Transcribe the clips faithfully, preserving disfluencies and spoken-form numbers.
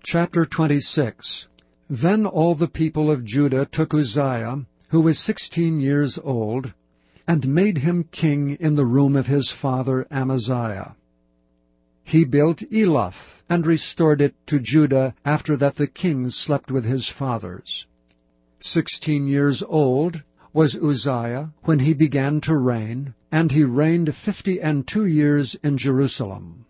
Chapter twenty-six. Then all the people of Judah took Uzziah, who was sixteen years old, and made him king in the room of his father Amaziah. He built Eloth, and restored it to Judah after that the king slept with his fathers. Sixteen years old was Uzziah when he began to reign, and he reigned fifty and two years in Jerusalem.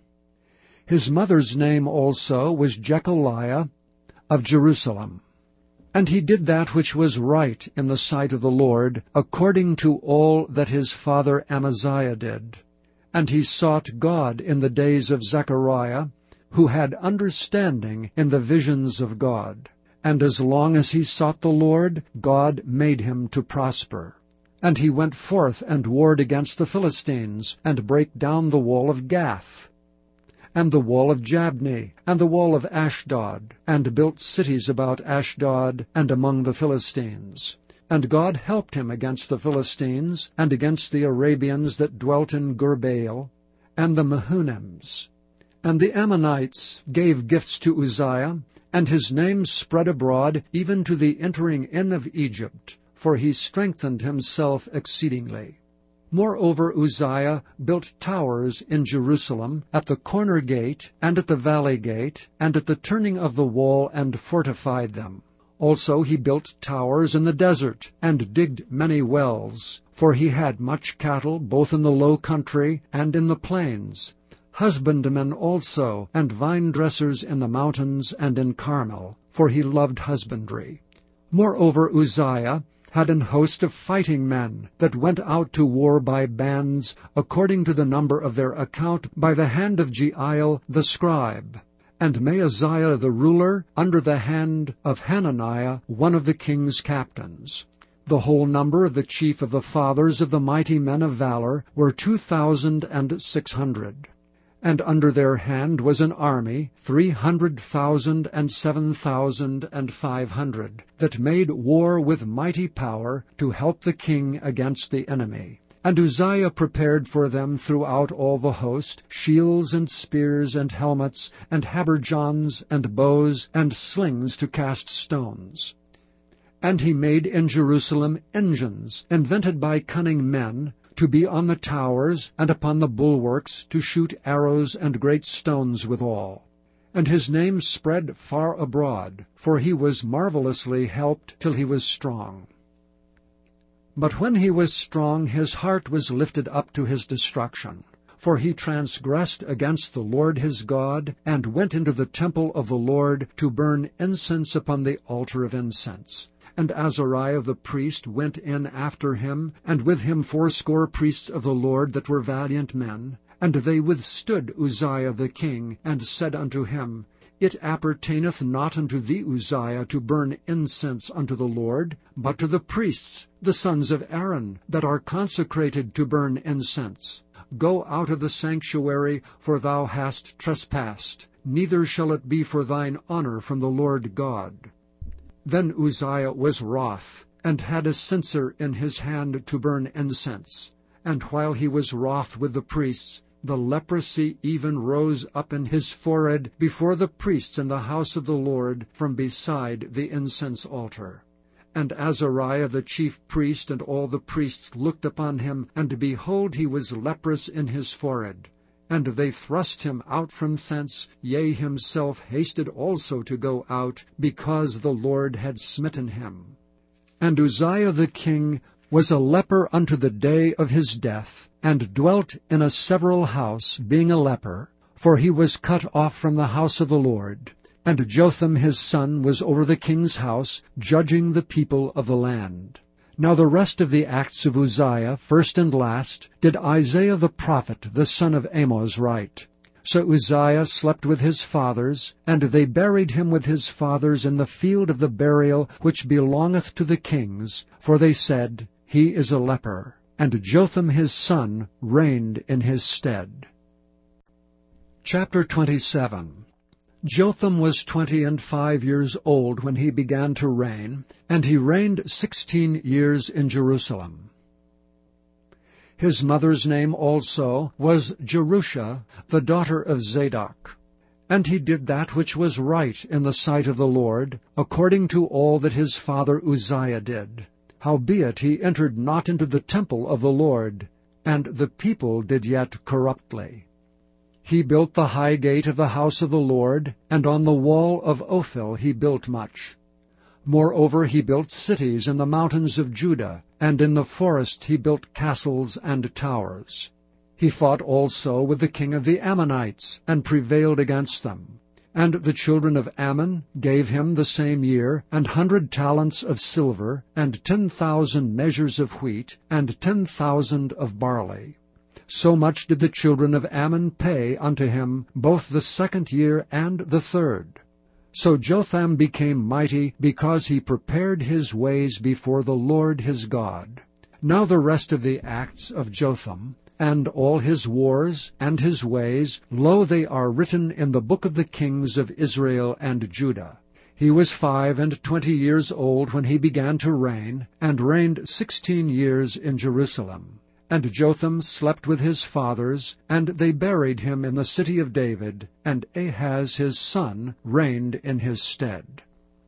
His mother's name also was Jechaliah of Jerusalem. And he did that which was right in the sight of the Lord, according to all that his father Amaziah did. And he sought God in the days of Zechariah, who had understanding in the visions of God. And as long as he sought the Lord, God made him to prosper. And he went forth and warred against the Philistines, and brake down the wall of Gath, and the wall of Jabneh, and the wall of Ashdod, and built cities about Ashdod and among the Philistines. And God helped him against the Philistines, and against the Arabians that dwelt in Gurbaal, and the Mehunims. And the Ammonites gave gifts to Uzziah, and his name spread abroad even to the entering in of Egypt, for he strengthened himself exceedingly. Moreover, Uzziah built towers in Jerusalem, at the corner gate, and at the valley gate, and at the turning of the wall, and fortified them. Also he built towers in the desert, and digged many wells, for he had much cattle, both in the low country and in the plains, husbandmen also, and vine-dressers in the mountains and in Carmel, for he loved husbandry. Moreover, Uzziah had an host of fighting men that went out to war by bands, according to the number of their account, by the hand of Jeiel the scribe, and Maaziah the ruler, under the hand of Hananiah, one of the king's captains. The whole number of the chief of the fathers of the mighty men of valor were two thousand and six hundred. And under their hand was an army, three hundred thousand and seven thousand and five hundred, that made war with mighty power to help the king against the enemy. And Uzziah prepared for them throughout all the host shields and spears and helmets and habergeons and bows and slings to cast stones. And he made in Jerusalem engines, invented by cunning men, to be on the towers and upon the bulwarks, to shoot arrows and great stones withal. And his name spread far abroad, for he was marvelously helped till he was strong. But when he was strong, his heart was lifted up to his destruction. For he transgressed against the Lord his God, and went into the temple of the Lord to burn incense upon the altar of incense. And Azariah the priest went in after him, and with him fourscore priests of the Lord that were valiant men. And they withstood Uzziah the king, and said unto him, It appertaineth not unto thee, Uzziah, to burn incense unto the Lord, but to the priests, the sons of Aaron, that are consecrated to burn incense. Go out of the sanctuary, for thou hast trespassed, neither shall it be for thine honor from the Lord God. Then Uzziah was wroth, and had a censer in his hand to burn incense. And while he was wroth with the priests, the leprosy even rose up in his forehead before the priests in the house of the Lord from beside the incense altar. And Azariah the chief priest and all the priests looked upon him, and behold, he was leprous in his forehead. And they thrust him out from thence, yea, himself hasted also to go out, because the Lord had smitten him. And Uzziah the king was a leper unto the day of his death, and dwelt in a several house, being a leper, for he was cut off from the house of the Lord. And Jotham his son was over the king's house, judging the people of the land. Now the rest of the acts of Uzziah, first and last, did Isaiah the prophet, the son of Amoz, write. So Uzziah slept with his fathers, and they buried him with his fathers in the field of the burial which belongeth to the kings, for they said, He is a leper. And Jotham his son reigned in his stead. Chapter twenty-seven. Jotham was twenty and five years old when he began to reign, and he reigned sixteen years in Jerusalem. His mother's name also was Jerusha, the daughter of Zadok. And he did that which was right in the sight of the Lord, according to all that his father Uzziah did. Howbeit he entered not into the temple of the Lord, and the people did yet corruptly. He built the high gate of the house of the Lord, and on the wall of Ophel he built much. Moreover he built cities in the mountains of Judah, and in the forest he built castles and towers. He fought also with the king of the Ammonites, and prevailed against them. And the children of Ammon gave him the same year an hundred talents of silver, and ten thousand measures of wheat, and ten thousand of barley. So much did the children of Ammon pay unto him both the second year and the third. So Jotham became mighty, because he prepared his ways before the Lord his God. Now the rest of the acts of Jotham, and all his wars, and his ways, lo, they are written in the book of the kings of Israel and Judah. He was five and twenty years old when he began to reign, and reigned sixteen years in Jerusalem. And Jotham slept with his fathers, and they buried him in the city of David, and Ahaz his son reigned in his stead.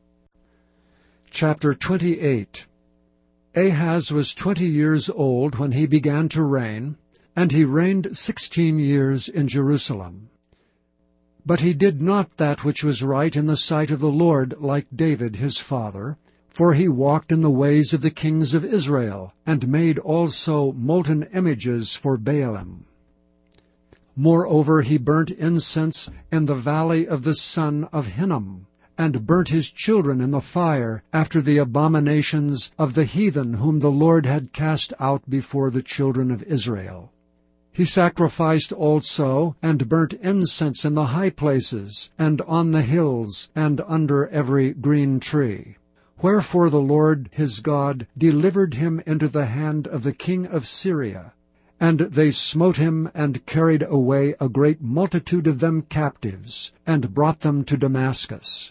Chapter twenty-eight. Ahaz was twenty years old when he began to reign, and he reigned sixteen years in Jerusalem. But he did not that which was right in the sight of the Lord like David his father, for he walked in the ways of the kings of Israel, and made also molten images for Baalim. Moreover he burnt incense in the valley of the son of Hinnom, and burnt his children in the fire, after the abominations of the heathen whom the Lord had cast out before the children of Israel. He sacrificed also, and burnt incense in the high places, and on the hills, and under every green tree. Wherefore the Lord his God delivered him into the hand of the king of Syria. And they smote him, and carried away a great multitude of them captives, and brought them to Damascus.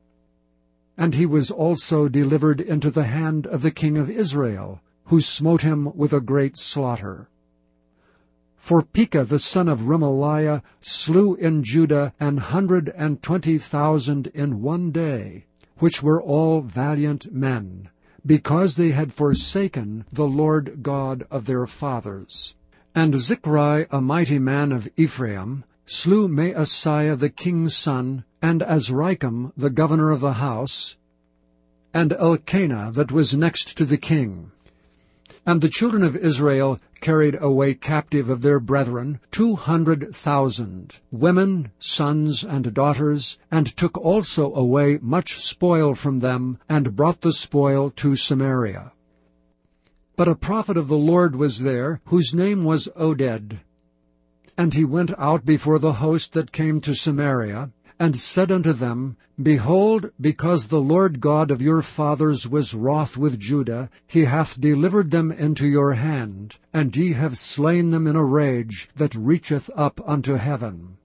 And he was also delivered into the hand of the king of Israel, who smote him with a great slaughter. For Pekah the son of Remaliah slew in Judah an hundred and twenty thousand in one day, which were all valiant men, because they had forsaken the Lord God of their fathers. And Zichri, a mighty man of Ephraim, slew Maaseiah the king's son, and Azrikam the governor of the house, and Elkanah that was next to the king. And the children of Israel carried away captive of their brethren two hundred thousand, women, sons, and daughters, and took also away much spoil from them, and brought the spoil to Samaria. But a prophet of the Lord was there, whose name was Oded. And he went out before the host that came to Samaria, and said unto them, Behold, because the Lord God of your fathers was wroth with Judah, he hath delivered them into your hand, and ye have slain them in a rage that reacheth up unto heaven.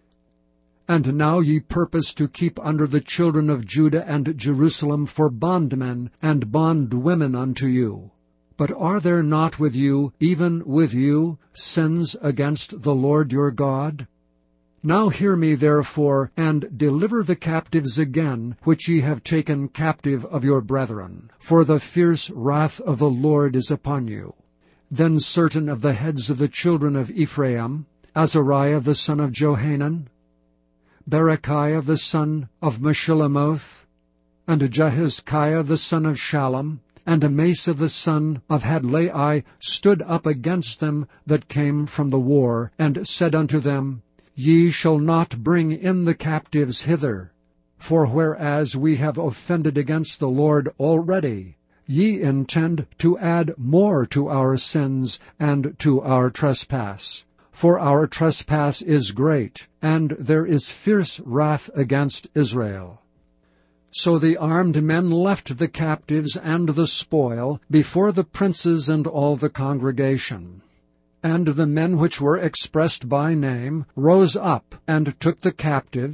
And now ye purpose to keep under the children of Judah and Jerusalem for bondmen and bondwomen unto you. But are there not with you, even with you, sins against the Lord your God? Now hear me therefore, and deliver the captives again, which ye have taken captive of your brethren, for the fierce wrath of the Lord is upon you. Then certain of the heads of the children of Ephraim, Azariah the son of Johanan, Berechiah the son of Meshillemoth, and Jehizkiah the son of Shallum, and Amasa the son of Hadlai, stood up against them that came from the war, and said unto them, Ye shall not bring in the captives hither, for whereas we have offended against the Lord already, ye intend to add more to our sins and to our trespass. For our trespass is great, and there is fierce wrath against Israel. So the armed men left the captives and the spoil before the princes and all the congregation. And the men which were expressed by name rose up, and took the captives,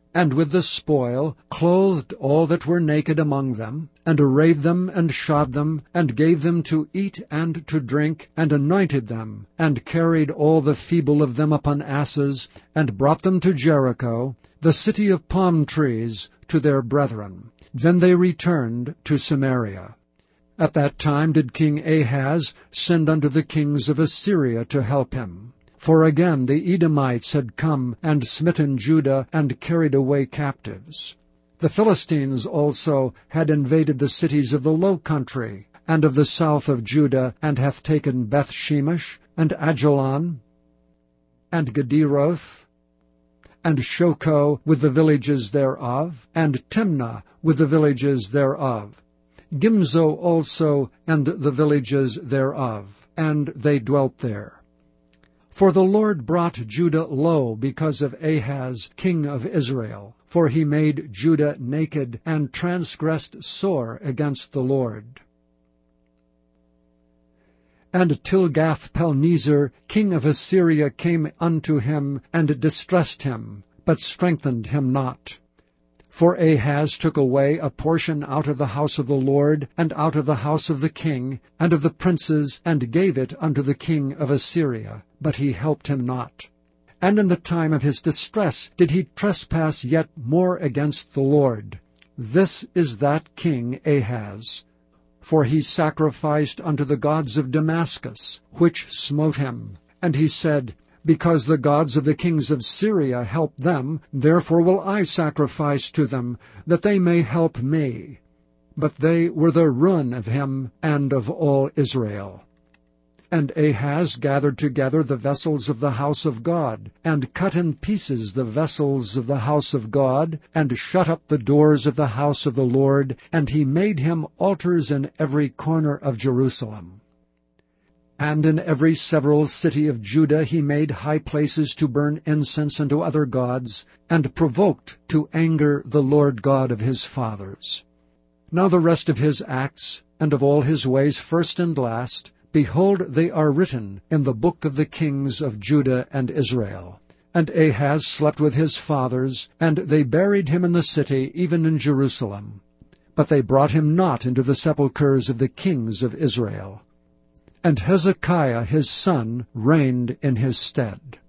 and with the spoil clothed all that were naked among them, and arrayed them, and shod them, and gave them to eat and to drink, and anointed them, and carried all the feeble of them upon asses, and brought them to Jericho, the city of palm trees, to their brethren. Then they returned to Samaria. At that time did King Ahaz send unto the kings of Assyria to help him. For again the Edomites had come and smitten Judah and carried away captives. The Philistines also had invaded the cities of the low country, and of the south of Judah, and hath taken Beth-shemesh, and Ajalon, and Gederoth, and Shoko with the villages thereof, and Timnah with the villages thereof, Gimzo also and the villages thereof, and they dwelt there. For the Lord brought Judah low because of Ahaz king of Israel, for he made Judah naked, and transgressed sore against the Lord. And Tilgath-Pilneser king of Assyria came unto him, and distressed him, but strengthened him not. For Ahaz took away a portion out of the house of the Lord, and out of the house of the king, and of the princes, and gave it unto the king of Assyria, but he helped him not. And in the time of his distress did he trespass yet more against the Lord. This is that king Ahaz. For he sacrificed unto the gods of Damascus, which smote him. And he said, Because the gods of the kings of Syria help them, therefore will I sacrifice to them, that they may help me. But they were the ruin of him and of all Israel. And Ahaz gathered together the vessels of the house of God, and cut in pieces the vessels of the house of God, and shut up the doors of the house of the Lord, and he made him altars in every corner of Jerusalem. And in every several city of Judah he made high places to burn incense unto other gods, and provoked to anger the Lord God of his fathers. Now the rest of his acts, and of all his ways first and last, behold, they are written in the book of the kings of Judah and Israel. And Ahaz slept with his fathers, and they buried him in the city, even in Jerusalem. But they brought him not into the sepulchres of the kings of Israel. And Hezekiah his son reigned in his stead.